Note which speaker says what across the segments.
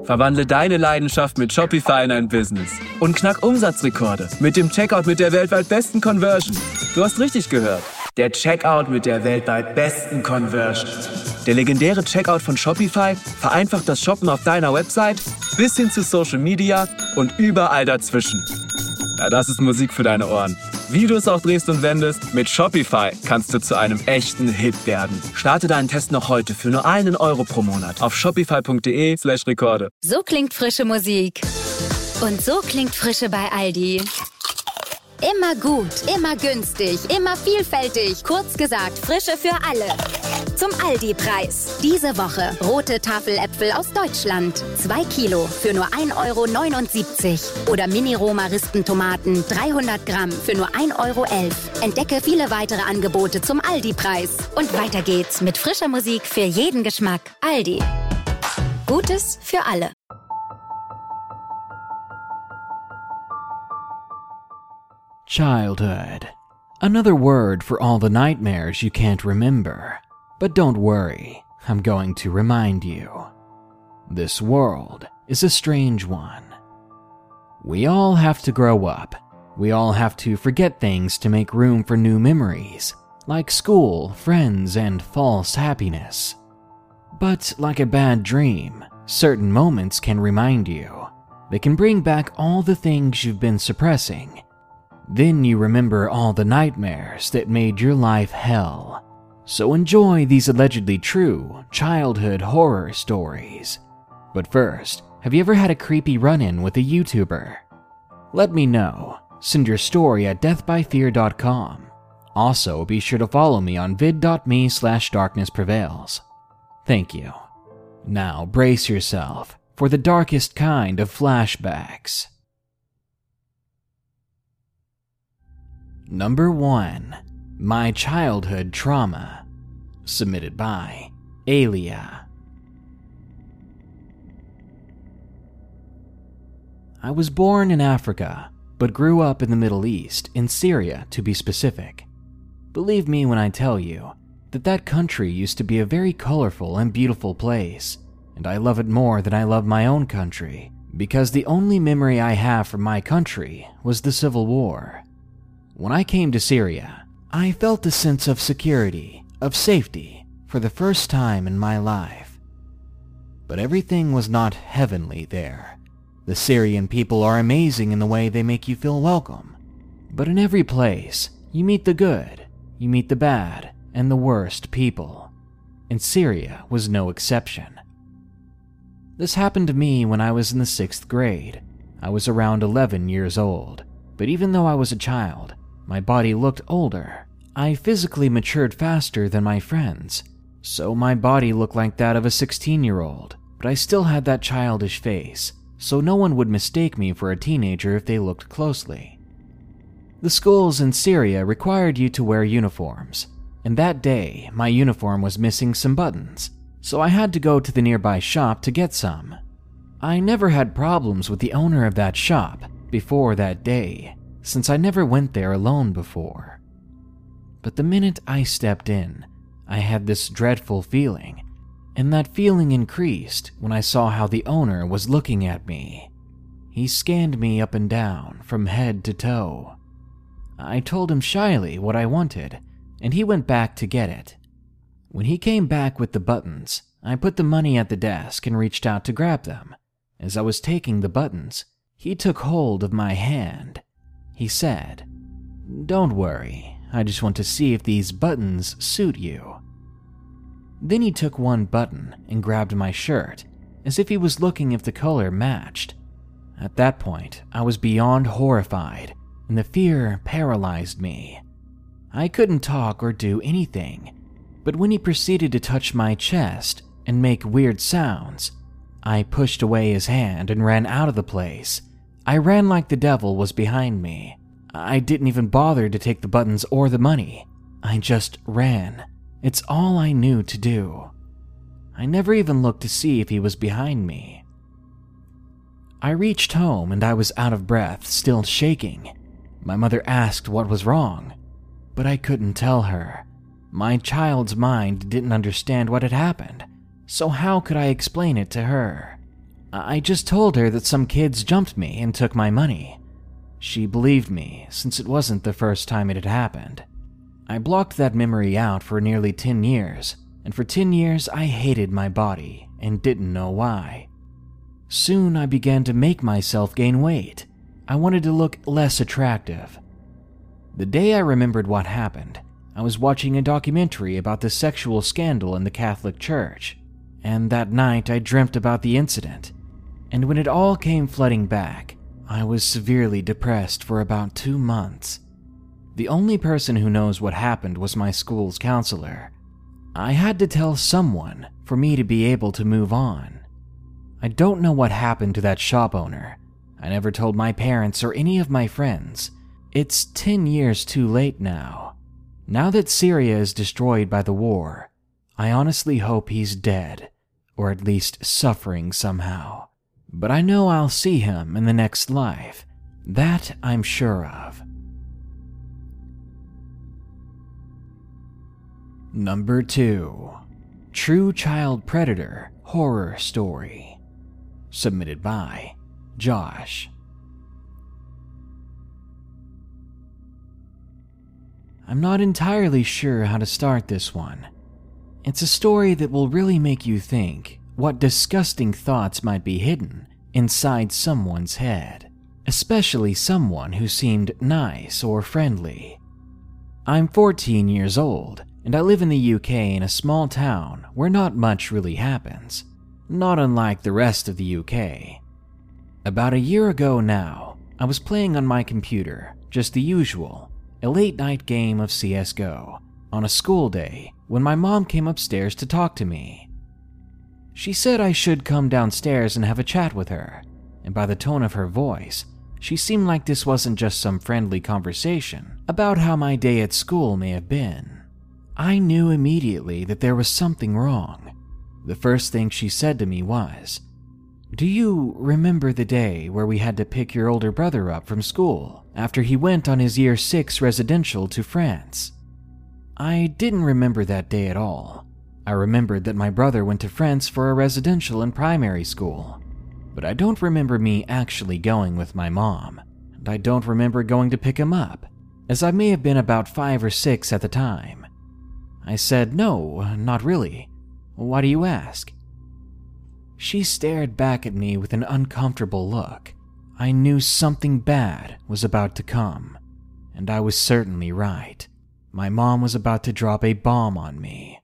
Speaker 1: Verwandle deine Leidenschaft mit Shopify in ein Business und knack Umsatzrekorde mit dem Checkout mit der weltweit besten Conversion. Du hast richtig gehört. Der Checkout mit der weltweit besten Conversion. Der legendäre Checkout von Shopify vereinfacht das Shoppen auf deiner Website bis hin zu Social Media und überall dazwischen. Ja, das ist Musik für deine Ohren. Wie du es auch drehst und wendest, mit Shopify kannst du zu einem echten Hit werden. Starte deinen Test noch heute für nur €1 pro Monat auf shopify.de/Rekorde.
Speaker 2: So klingt frische Musik. Und so klingt Frische bei Aldi. Immer gut, immer günstig, immer vielfältig. Kurz gesagt, Frische für alle. Zum Aldi-Preis. Diese Woche rote Tafeläpfel aus Deutschland. 2 Kilo für nur €1,79 €. Oder Mini-Roma-Rispentomaten 300 Gramm für nur €1,11 €. Entdecke viele weitere Angebote zum Aldi-Preis. Und weiter geht's mit frischer Musik für jeden Geschmack. Aldi. Gutes für alle.
Speaker 3: Childhood. Another word for all the nightmares you can't remember. But don't worry, I'm going to remind you. This world is a strange one. We all have to grow up. We all have to forget things to make room for new memories, like school, friends, and false happiness. But like a bad dream, certain moments can remind you. They can bring back all the things you've been suppressing. Then you remember all the nightmares that made your life hell. So enjoy these allegedly true childhood horror stories. But first, have you ever had a creepy run-in with a YouTuber? Let me know. Send your story at deathbyfear.com. Also, be sure to follow me on vid.me/darknessprevails. Thank you. Now brace yourself for the darkest kind of flashbacks. Number 1. My Childhood Trauma. Submitted by Alia. I was born in Africa, but grew up in the Middle East, in Syria to be specific. Believe me when I tell you that that country used to be a very colorful and beautiful place, and I love it more than I love my own country, because the only memory I have from my country was the Civil War. When I came to Syria, I felt a sense of security, of safety, for the first time in my life. But everything was not heavenly there. The Syrian people are amazing in the way they make you feel welcome. But in every place, you meet the good, you meet the bad, and the worst people. And Syria was no exception. This happened to me when I was in the 6th grade. I was around 11 years old, but even though I was a child, my body looked older. I physically matured faster than my friends, so my body looked like that of a 16-year-old, but I still had that childish face, so no one would mistake me for a teenager if they looked closely. The schools in Syria required you to wear uniforms, and that day my uniform was missing some buttons, so I had to go to the nearby shop to get some. I never had problems with the owner of that shop before that day, since I never went there alone before. But the minute I stepped in, I had this dreadful feeling, and that feeling increased when I saw how the owner was looking at me. He scanned me up and down, from head to toe. I told him shyly what I wanted, and he went back to get it. When he came back with the buttons, I put the money at the desk and reached out to grab them. As I was taking the buttons, he took hold of my hand. He said, "Don't worry, I just want to see if these buttons suit you." Then he took one button and grabbed my shirt, as if he was looking if the color matched. At that point, I was beyond horrified, and the fear paralyzed me. I couldn't talk or do anything, but when he proceeded to touch my chest and make weird sounds, I pushed away his hand and ran out of the place. I ran like the devil was behind me. I didn't even bother to take the buttons or the money. I just ran. It's all I knew to do. I never even looked to see if he was behind me. I reached home and I was out of breath, still shaking. My mother asked what was wrong, but I couldn't tell her. My child's mind didn't understand what had happened, so how could I explain it to her? I just told her that some kids jumped me and took my money. She believed me, since it wasn't the first time it had happened. I blocked that memory out for nearly 10 years, and for 10 years I hated my body and didn't know why. Soon I began to make myself gain weight. I wanted to look less attractive. The day I remembered what happened, I was watching a documentary about the sexual scandal in the Catholic Church, and that night I dreamt about the incident. And when it all came flooding back, I was severely depressed for about 2 months. The only person who knows what happened was my school's counselor. I had to tell someone for me to be able to move on. I don't know what happened to that shop owner. I never told my parents or any of my friends. It's 10 years too late now. Now that Syria is destroyed by the war, I honestly hope he's dead, or at least suffering somehow. But I know I'll see him in the next life. That I'm sure of. Number 2. True Child Predator Horror Story. Submitted by Josh. I'm not entirely sure how to start this one. It's a story that will really make you think what disgusting thoughts might be hidden inside someone's head, especially someone who seemed nice or friendly. I'm 14 years old, and I live in the UK in a small town where not much really happens, not unlike the rest of the UK. About a year ago now, I was playing on my computer, just the usual, a late-night game of CSGO, on a school day when my mom came upstairs to talk to me. She said I should come downstairs and have a chat with her, and by the tone of her voice, she seemed like this wasn't just some friendly conversation about how my day at school may have been. I knew immediately that there was something wrong. The first thing she said to me was, "Do you remember the day where we had to pick your older brother up from school after he went on his year 6 residential to France?" I didn't remember that day at all. I remembered that my brother went to France for a residential in primary school, but I don't remember me actually going with my mom, and I don't remember going to pick him up, as I may have been about 5 or 6 at the time. I said, "No, not really. Why do you ask?" She stared back at me with an uncomfortable look. I knew something bad was about to come, and I was certainly right. My mom was about to drop a bomb on me.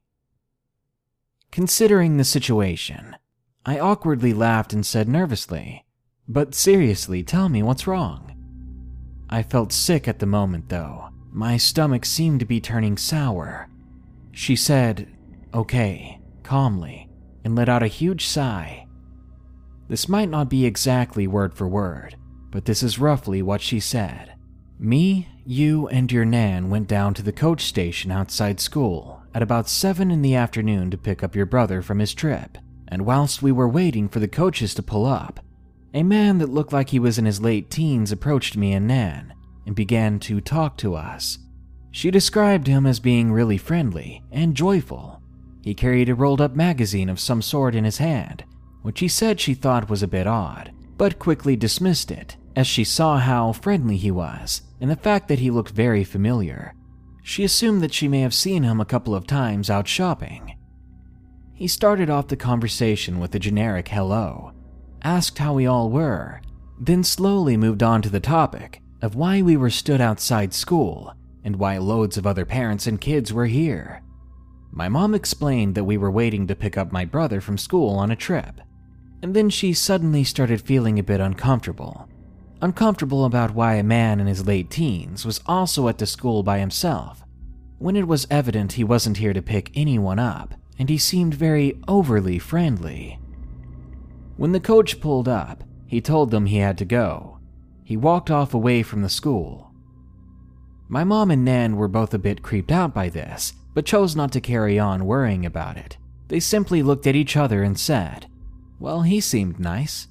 Speaker 3: Considering the situation, I awkwardly laughed and said nervously, "But seriously, tell me what's wrong." I felt sick at the moment though. My stomach seemed to be turning sour. She said, "Okay," calmly, and let out a huge sigh. This might not be exactly word for word, but this is roughly what she said. "Me, you, and your nan went down to the coach station outside school at about 7 in the afternoon to pick up your brother from his trip, and whilst we were waiting for the coaches to pull up, a man that looked like he was in his late teens approached me and nan and began to talk to us. She described him as being really friendly and joyful. He carried a rolled-up magazine of some sort in his hand, which he said she thought was a bit odd, but quickly dismissed it as she saw how friendly he was and the fact that he looked very familiar. She assumed that she may have seen him a couple of times out shopping. He started off the conversation with a generic hello, asked how we all were, then slowly moved on to the topic of why we were stood outside school and why loads of other parents and kids were here. My mom explained that we were waiting to pick up my brother from school on a trip, and then she suddenly started feeling a bit uncomfortable. Uncomfortable about why a man in his late teens was also at the school by himself, when it was evident he wasn't here to pick anyone up, and he seemed very overly friendly. When the coach pulled up, he told them he had to go. He walked off away from the school. My mom and nan were both a bit creeped out by this, but chose not to carry on worrying about it. They simply looked at each other and said, "Well, he seemed nice."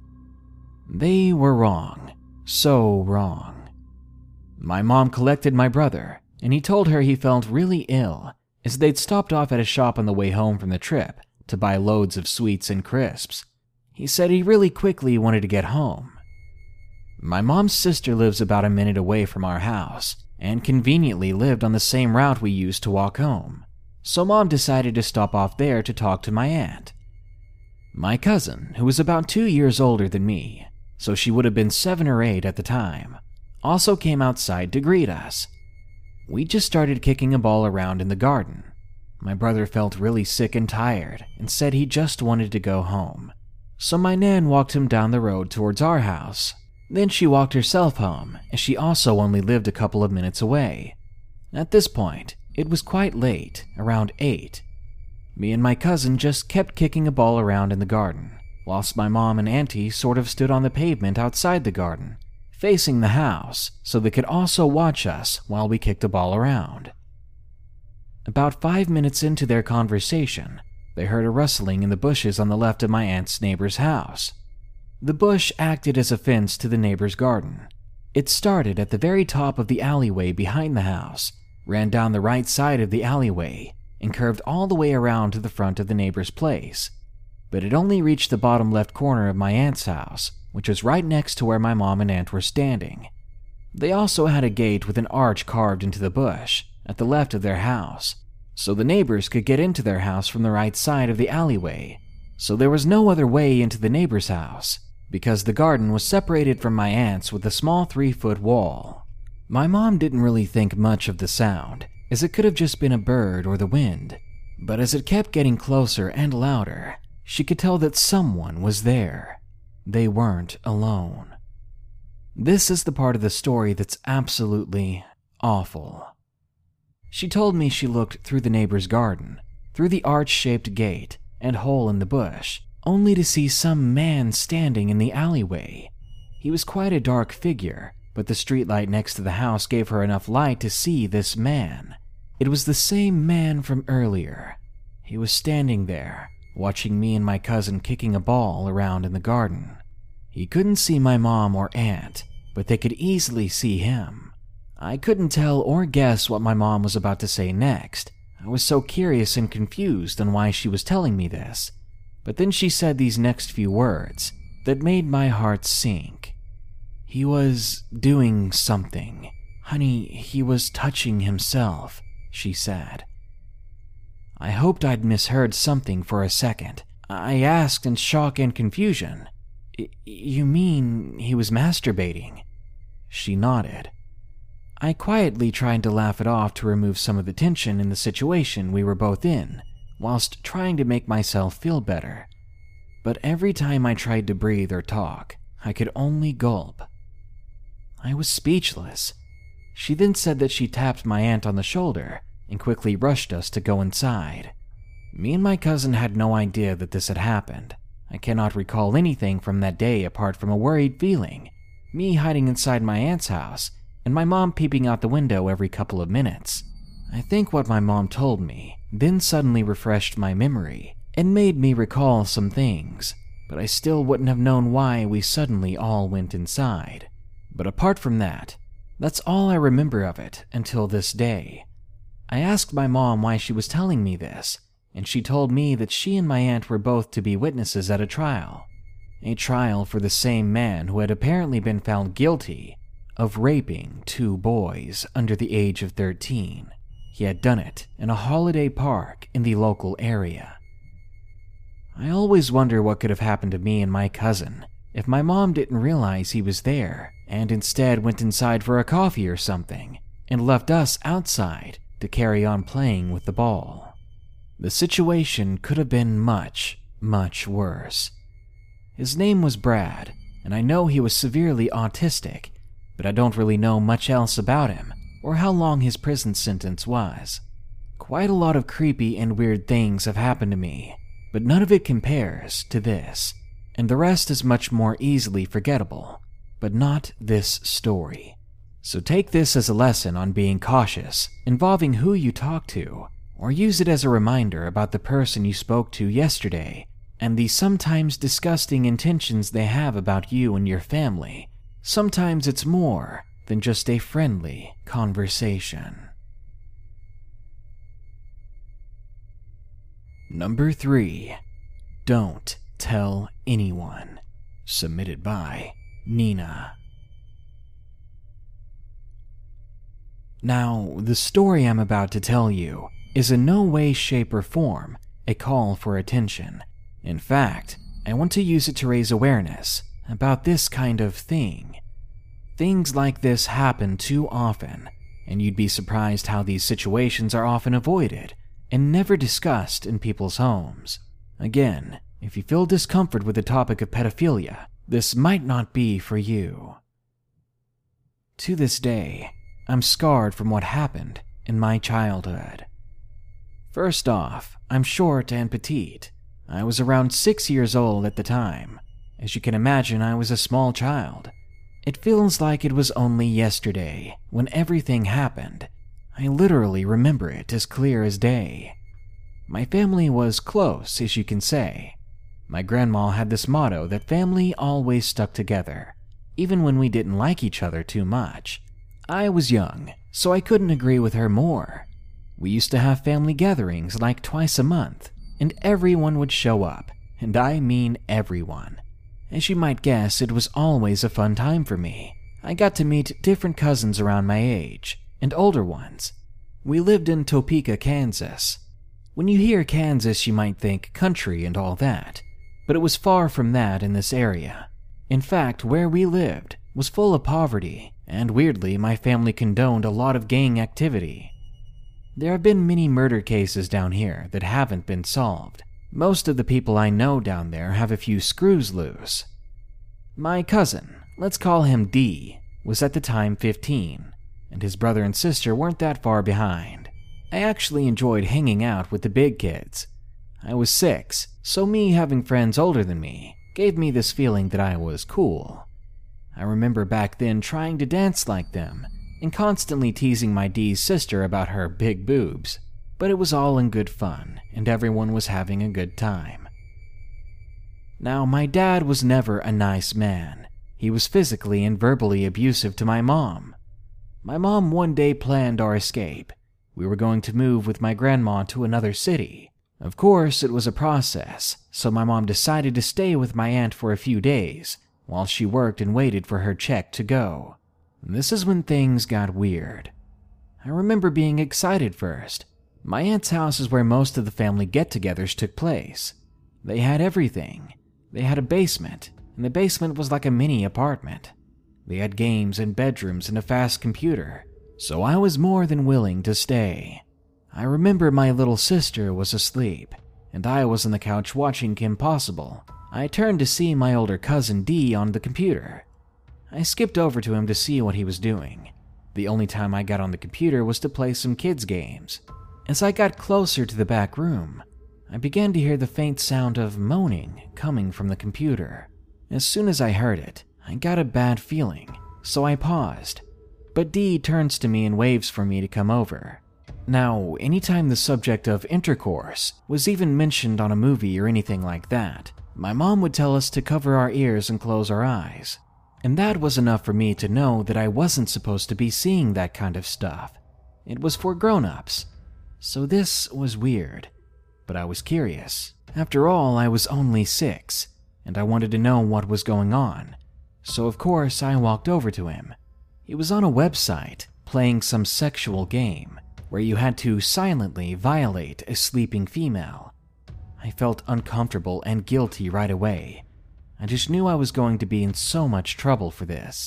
Speaker 3: They were wrong. So wrong. My mom collected my brother, and he told her he felt really ill, as they'd stopped off at a shop on the way home from the trip to buy loads of sweets and crisps. He said he really quickly wanted to get home. My mom's sister lives about a minute away from our house and conveniently lived on the same route we used to walk home, so Mom decided to stop off there to talk to my aunt. My cousin, who was about 2 years older than me, so she would have been 7 or 8 at the time, also came outside to greet us. We just started kicking a ball around in the garden. My brother felt really sick and tired and said he just wanted to go home, so my nan walked him down the road towards our house. Then she walked herself home, as she also only lived a couple of minutes away. At this point, it was quite late, around 8. Me and my cousin just kept kicking a ball around in the garden, whilst my mom and auntie sort of stood on the pavement outside the garden, facing the house, so they could also watch us while we kicked a ball around. About 5 minutes into their conversation, they heard a rustling in the bushes on the left of my aunt's neighbor's house. The bush acted as a fence to the neighbor's garden. It started at the very top of the alleyway behind the house, ran down the right side of the alleyway, and curved all the way around to the front of the neighbor's place. But it only reached the bottom left corner of my aunt's house, which was right next to where my mom and aunt were standing. They also had a gate with an arch carved into the bush at the left of their house, so the neighbors could get into their house from the right side of the alleyway. So there was no other way into the neighbor's house, because the garden was separated from my aunt's with a small 3-foot wall. My mom didn't really think much of the sound, as it could have just been a bird or the wind, but as it kept getting closer and louder, she could tell that someone was there. They weren't alone. This is the part of the story that's absolutely awful. She told me she looked through the neighbor's garden, through the arch-shaped gate and hole in the bush, only to see some man standing in the alleyway. He was quite a dark figure, but the streetlight next to the house gave her enough light to see this man. It was the same man from earlier. He was standing there, watching me and my cousin kicking a ball around in the garden. He couldn't see my mom or aunt, but they could easily see him. I couldn't tell or guess what my mom was about to say next. I was so curious and confused on why she was telling me this. But then she said these next few words that made my heart sink. He was doing something. Honey, he was touching himself, she said. I hoped I'd misheard something for a second. I asked in shock and confusion, "You mean he was masturbating?" She nodded. I quietly tried to laugh it off to remove some of the tension in the situation we were both in, whilst trying to make myself feel better. But every time I tried to breathe or talk, I could only gulp. I was speechless. She then said that she tapped my aunt on the shoulder and quickly rushed us to go inside. Me and my cousin had no idea that this had happened. I cannot recall anything from that day apart from a worried feeling, me hiding inside my aunt's house, and my mom peeping out the window every couple of minutes. I think what my mom told me then suddenly refreshed my memory and made me recall some things, but I still wouldn't have known why we suddenly all went inside. But apart from that, that's all I remember of it until this day. I asked my mom why she was telling me this, and she told me that she and my aunt were both to be witnesses at a trial for the same man who had apparently been found guilty of raping 2 boys under the age of 13. He had done it in a holiday park in the local area. I always wonder what could have happened to me and my cousin if my mom didn't realize he was there and instead went inside for a coffee or something and left us outside to carry on playing with the ball. The situation could have been much, much worse. His name was Brad, and I know he was severely autistic, but I don't really know much else about him or how long his prison sentence was. Quite a lot of creepy and weird things have happened to me, but none of it compares to this, and the rest is much more easily forgettable, but not this story. So take this as a lesson on being cautious involving who you talk to, or use it as a reminder about the person you spoke to yesterday and the sometimes disgusting intentions they have about you and your family. Sometimes it's more than just a friendly conversation. Number 3. Don't tell anyone. Submitted by Nina. Now, the story I'm about to tell you is in no way, shape, or form a call for attention. In fact, I want to use it to raise awareness about this kind of thing. Things like this happen too often, and you'd be surprised how these situations are often avoided and never discussed in people's homes. Again, if you feel discomfort with the topic of pedophilia, this might not be for you. To this day, I'm scarred from what happened in my childhood. First off, I'm short and petite. I was around 6 years old at the time. As you can imagine, I was a small child. It feels like it was only yesterday when everything happened. I literally remember it as clear as day. My family was close, as you can say. My grandma had this motto that family always stuck together, even when we didn't like each other too much. I was young, so I couldn't agree with her more. We used to have family gatherings like twice a month, and everyone would show up, and I mean everyone. As you might guess, it was always a fun time for me. I got to meet different cousins around my age, and older ones. We lived in Topeka, Kansas. When you hear Kansas, you might think country and all that, but it was far from that in this area. In fact, where we lived was full of poverty, and weirdly, my family condoned a lot of gang activity. There have been many murder cases down here that haven't been solved. Most of the people I know down there have a few screws loose. My cousin, let's call him D, was at the time 15, and his brother and sister weren't that far behind. I actually enjoyed hanging out with the big kids. I was 6, so me having friends older than me gave me this feeling that I was cool. I remember back then trying to dance like them and constantly teasing my D's sister about her big boobs, but it was all in good fun and everyone was having a good time. Now, my dad was never a nice man. He was physically and verbally abusive to my mom. My mom one day planned our escape. We were going to move with my grandma to another city. Of course, it was a process, so my mom decided to stay with my aunt for a few days while she worked and waited for her check to go. This is when things got weird. I remember being excited first. My aunt's house is where most of the family get-togethers took place. They had everything. They had a basement, and the basement was like a mini apartment. They had games and bedrooms and a fast computer, so I was more than willing to stay. I remember my little sister was asleep, and I was on the couch watching Kim Possible. I turned to see my older cousin D on the computer. I skipped over to him to see what he was doing. The only time I got on the computer was to play some kids' games. As I got closer to the back room, I began to hear the faint sound of moaning coming from the computer. As soon as I heard it, I got a bad feeling, so I paused. But D turns to me and waves for me to come over. Now, anytime the subject of intercourse was even mentioned on a movie or anything like that, my mom would tell us to cover our ears and close our eyes. And that was enough for me to know that I wasn't supposed to be seeing that kind of stuff. It was for grown-ups. So this was weird, but I was curious. After all, I was only 6, and I wanted to know what was going on. So of course, I walked over to him. He was on a website playing some sexual game where you had to silently violate a sleeping female. I felt uncomfortable and guilty right away. I just knew I was going to be in so much trouble for this.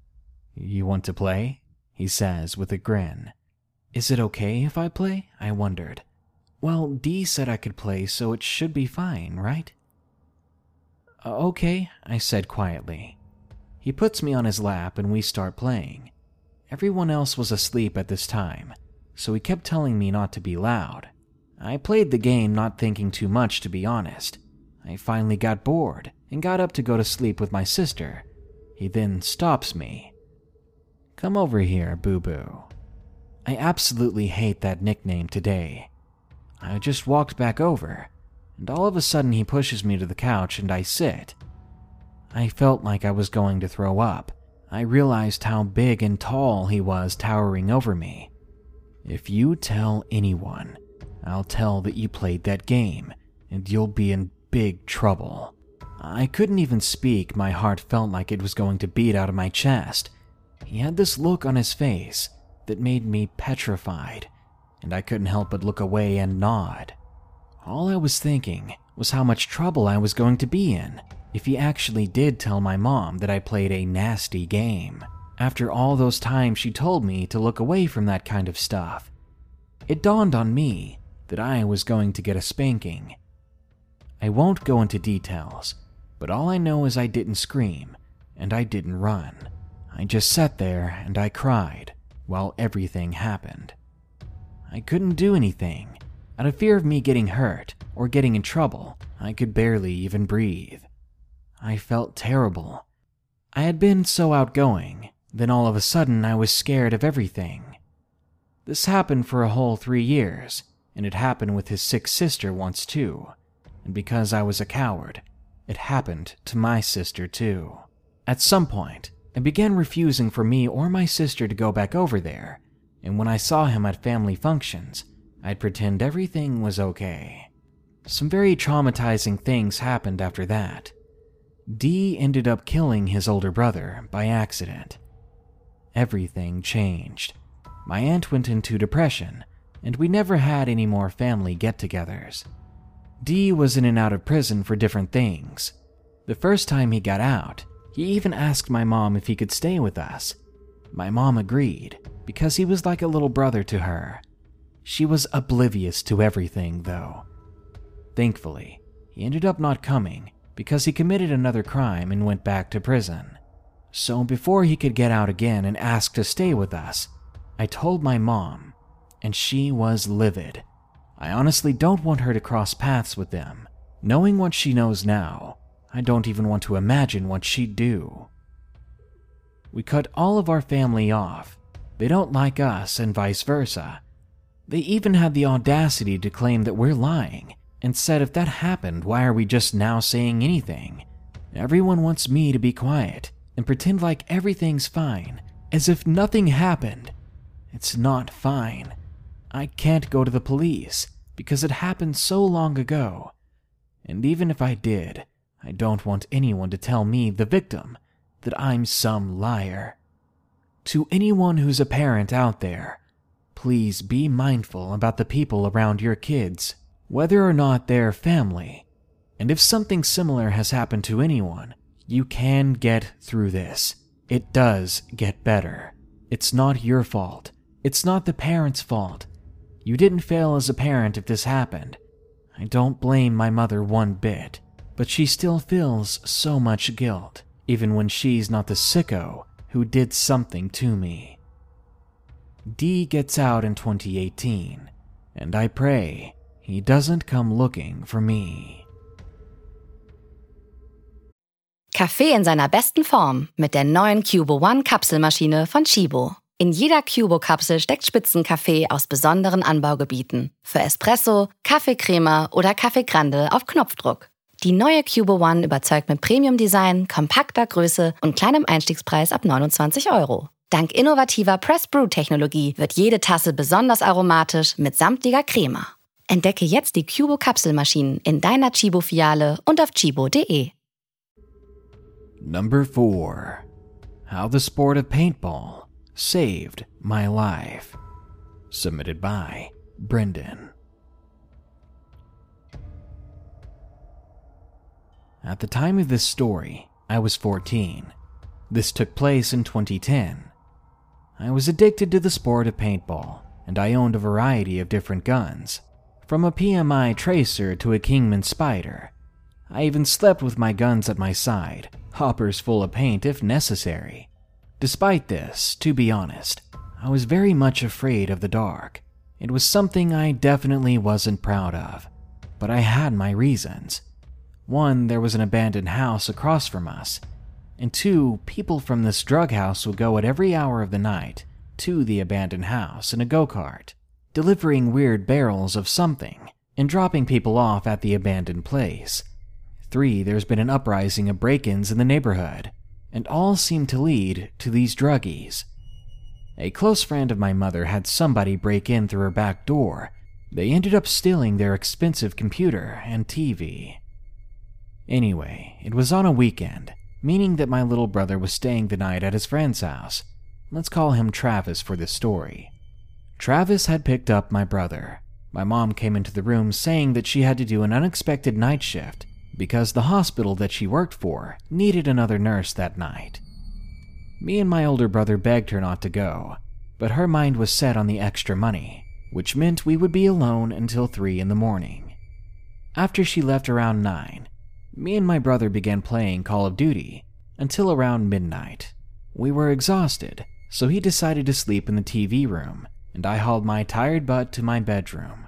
Speaker 3: "You want to play?" he says with a grin. "Is it okay if I play?" I wondered. "Well, D said I could play, so it should be fine, right?" "Okay," I said quietly. He puts me on his lap and we start playing. Everyone else was asleep at this time, so he kept telling me not to be loud. I played the game not thinking too much, to be honest. I finally got bored and got up to go to sleep with my sister. He then stops me. "Come over here, boo-boo." I absolutely hate that nickname today. I just walked back over, and all of a sudden he pushes me to the couch and I sit. I felt like I was going to throw up. I realized how big and tall he was towering over me. "If you tell anyone, I'll tell that you played that game, and you'll be in big trouble. I couldn't even speak. My heart felt like it was going to beat out of my chest. He had this look on his face that made me petrified, and I couldn't help but look away and nod. All I was thinking was how much trouble I was going to be in if he actually did tell my mom that I played a nasty game. After all those times she told me to look away from that kind of stuff, it dawned on me that I was going to get a spanking. I won't go into details, but all I know is I didn't scream and I didn't run. I just sat there and I cried while everything happened. I couldn't do anything. Out of fear of me getting hurt or getting in trouble, I could barely even breathe. I felt terrible. I had been so outgoing, then all of a sudden I was scared of everything. This happened for a whole 3 years, and it happened with his sick sister once too. And because I was a coward, it happened to my sister too. At some point, it began refusing for me or my sister to go back over there, and when I saw him at family functions, I'd pretend everything was okay. Some very traumatizing things happened after that. D ended up killing his older brother by accident. Everything changed. My aunt went into depression, and we never had any more family get-togethers. D was in and out of prison for different things. The first time he got out, he even asked my mom if he could stay with us. My mom agreed, because he was like a little brother to her. She was oblivious to everything, though. Thankfully, he ended up not coming because he committed another crime and went back to prison. So before he could get out again and ask to stay with us, I told my mom, and she was livid. I honestly don't want her to cross paths with them. Knowing what she knows now, I don't even want to imagine what she'd do. We cut all of our family off. They don't like us and vice versa. They even had the audacity to claim that we're lying and said if that happened, why are we just now saying anything? Everyone wants me to be quiet and pretend like everything's fine, as if nothing happened. It's not fine. I can't go to the police because it happened so long ago. And even if I did, I don't want anyone to tell me, the victim, that I'm some liar. To anyone who's a parent out there, please be mindful about the people around your kids, whether or not they're family. And if something similar has happened to anyone, you can get through this. It does get better. It's not your fault. It's not the parent's fault. You didn't fail as a parent if this happened. I don't blame my mother one bit, but she still feels so much guilt, even when she's not the sicko who did something to me. D gets out in 2018, and I pray he doesn't come looking for me.
Speaker 2: Kaffee in seiner besten Form mit der neuen Cubo One Kapselmaschine von Chibo. In jeder Cubo-Kapsel steckt Spitzenkaffee aus besonderen Anbaugebieten. Für Espresso, Kaffeecrema oder Kaffee Grande auf Knopfdruck. Die neue Cubo One überzeugt mit Premium-Design, kompakter Größe und kleinem Einstiegspreis ab 29 €. Dank innovativer Press-Brew-Technologie wird jede Tasse besonders aromatisch mit samtiger Crema. Entdecke jetzt die Cubo-Kapselmaschinen in deiner Chibo-Filiale und auf chibo.de.
Speaker 3: Number 4. How the sport of paintball saved my life. Submitted by Brendan. At the time of this story, I was 14. This took place in 2010. I was addicted to the sport of paintball, and I owned a variety of different guns, from a PMI Tracer to a Kingman Spider. I even slept with my guns at my side, hoppers full of paint if necessary. Despite this, to be honest, I was very much afraid of the dark. It was something I definitely wasn't proud of, but I had my reasons. 1, there was an abandoned house across from us, and 2, people from this drug house would go at every hour of the night to the abandoned house in a go-kart, delivering weird barrels of something and dropping people off at the abandoned place. 3, there's been an uprising of break-ins in the neighborhood, and all seem to lead to these druggies. A close friend of my mother had somebody break in through her back door. They ended up stealing their expensive computer and TV. Anyway, it was on a weekend, meaning that my little brother was staying the night at his friend's house. Let's call him Travis for this story. Travis had picked up my brother. My mom came into the room saying that she had to do an unexpected night shift because the hospital that she worked for needed another nurse that night. Me and my older brother begged her not to go, but her mind was set on the extra money, which meant we would be alone until 3 in the morning. After she left around 9, me and my brother began playing Call of Duty until around midnight. We were exhausted, so he decided to sleep in the TV room, and I hauled my tired butt to my bedroom.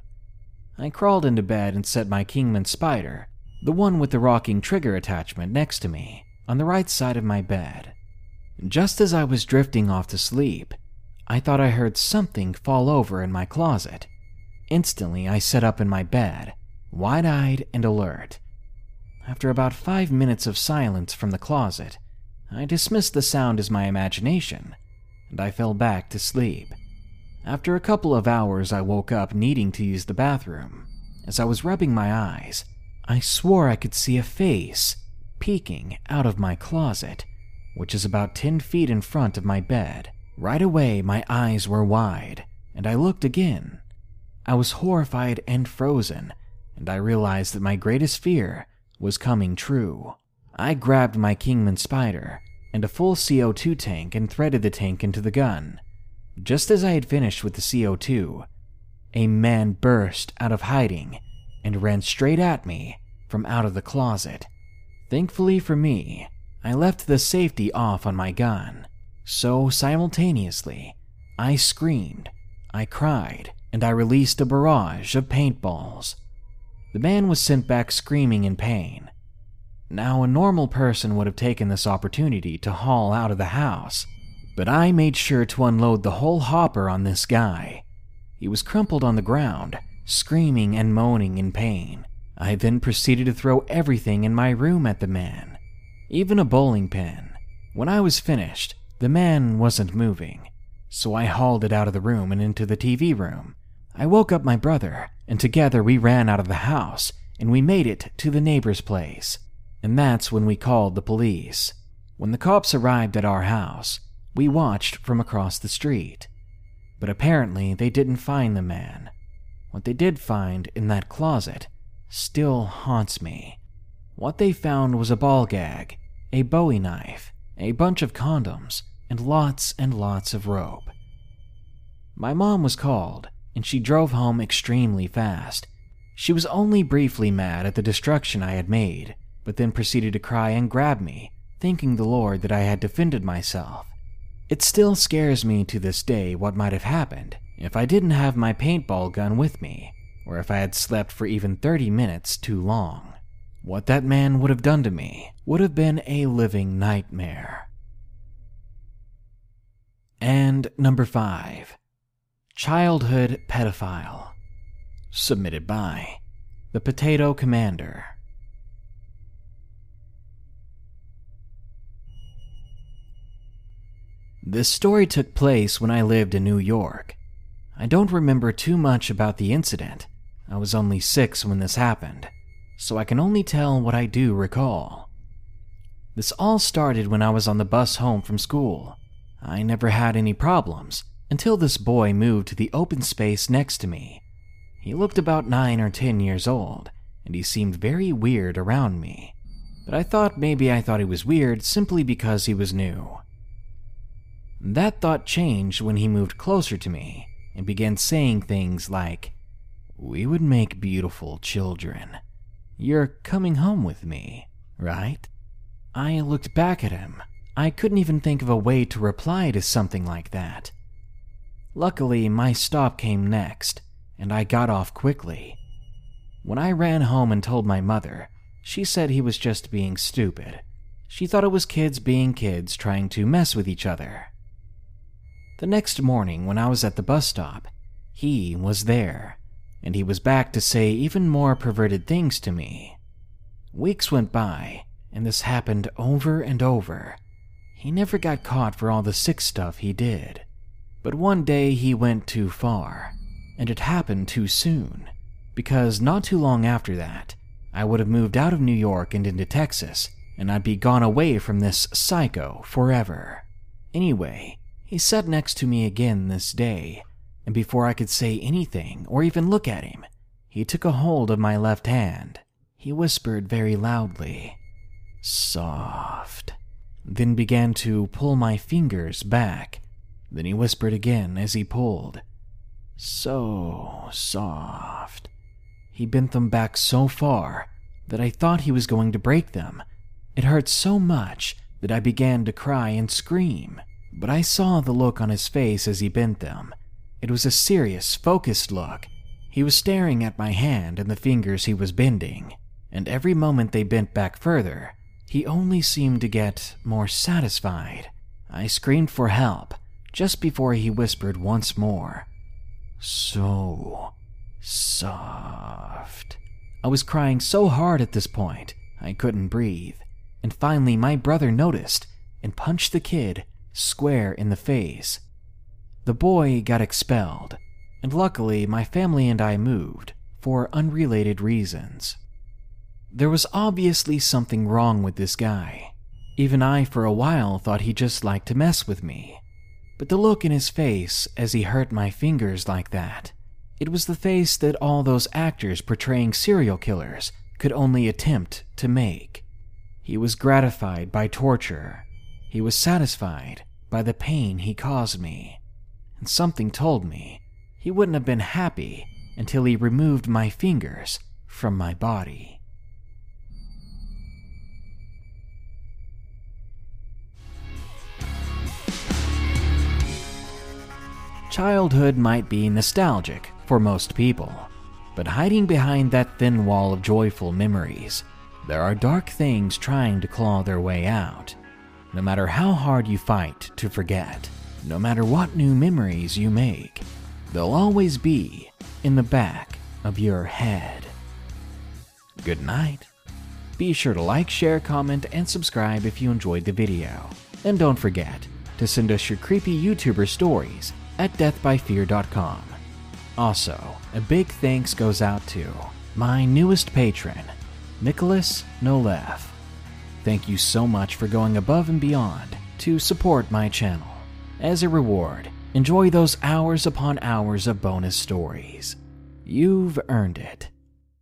Speaker 3: I crawled into bed and set my Kingman Spider, the one with the rocking trigger attachment, next to me, on the right side of my bed. Just as I was drifting off to sleep, I thought I heard something fall over in my closet. Instantly, I sat up in my bed, wide-eyed and alert. After about 5 minutes of silence from the closet, I dismissed the sound as my imagination, and I fell back to sleep. After a couple of hours, I woke up needing to use the bathroom. As I was rubbing my eyes, I swore I could see a face peeking out of my closet, which is about 10 feet in front of my bed. Right away, my eyes were wide, and I looked again. I was horrified and frozen, and I realized that my greatest fear was coming true. I grabbed my Kingman Spider and a full CO2 tank and threaded the tank into the gun. Just as I had finished with the CO2, a man burst out of hiding and ran straight at me from out of the closet. Thankfully for me, I left the safety off on my gun, so simultaneously, I screamed, I cried, and I released a barrage of paintballs. The man was sent back screaming in pain. Now, a normal person would have taken this opportunity to haul out of the house, but I made sure to unload the whole hopper on this guy. He was crumpled on the ground, screaming and moaning in pain. I then proceeded to throw everything in my room at the man, even a bowling pin. When I was finished, the man wasn't moving, so I hauled it out of the room and into the TV room. I woke up my brother, and together we ran out of the house, and we made it to the neighbor's place. And that's when we called the police. When the cops arrived at our house, we watched from across the street. But apparently they didn't find the man. What they did find in that closet still haunts me. What they found was a ball gag, a Bowie knife, a bunch of condoms, and lots of rope. My mom was called, and she drove home extremely fast. She was only briefly mad at the destruction I had made, but then proceeded to cry and grab me, thanking the Lord that I had defended myself. It still scares me to this day what might have happened if I didn't have my paintball gun with me, or if I had slept for even 30 minutes too long. What that man would have done to me would have been a living nightmare. And number 5. Childhood Pedophile. Submitted by the Potato Commander. This story took place when I lived in New York. I don't remember too much about the incident. I was only 6 when this happened, so I can only tell what I do recall. This all started when I was on the bus home from school. I never had any problems until this boy moved to the open space next to me. He looked about 9 or 10 years old, and he seemed very weird around me. But I thought maybe I thought he was weird simply because he was new. That thought changed when he moved closer to me and began saying things like, "We would make beautiful children. You're coming home with me, right?" I looked back at him. I couldn't even think of a way to reply to something like that. Luckily, my stop came next, and I got off quickly. When I ran home and told my mother, she said he was just being stupid. She thought it was kids being kids trying to mess with each other. The next morning, when I was at the bus stop, he was there, and he was back to say even more perverted things to me. Weeks went by, and this happened over and over. He never got caught for all the sick stuff he did. But one day he went too far, and it happened too soon, because not too long after that, I would have moved out of New York and into Texas, and I'd be gone away from this psycho forever. Anyway, he sat next to me again this day, and before I could say anything or even look at him, he took a hold of my left hand. He whispered very loudly, "Soft," then began to pull my fingers back. Then he whispered again as he pulled, "So soft." He bent them back so far that I thought he was going to break them. It hurt so much that I began to cry and scream, but I saw the look on his face as he bent them. It was a serious, focused look. He was staring at my hand and the fingers he was bending, and every moment they bent back further, he only seemed to get more satisfied. I screamed for help just before he whispered once more, "So soft." I was crying so hard at this point, I couldn't breathe. And finally, my brother noticed and punched the kid square in the face. The boy got expelled, and luckily my family and I moved for unrelated reasons. There was obviously something wrong with this guy. Even I, for a while, thought he just liked to mess with me. But the look in his face as he hurt my fingers like that, it was the face that all those actors portraying serial killers could only attempt to make. He was gratified by torture. He was satisfied by the pain he caused me. And something told me he wouldn't have been happy until he removed my fingers from my body. Childhood might be nostalgic for most people, but hiding behind that thin wall of joyful memories, there are dark things trying to claw their way out. No matter how hard you fight to forget, no matter what new memories you make, they'll always be in the back of your head. Good night. Be sure to like, share, comment, and subscribe if you enjoyed the video. And don't forget to send us your creepy YouTuber stories at deathbyfear.com. Also, a big thanks goes out to my newest patron, Nicholas Nolev. Thank you so much for going above and beyond to support my channel. As a reward, enjoy those hours upon hours of bonus stories. You've earned it.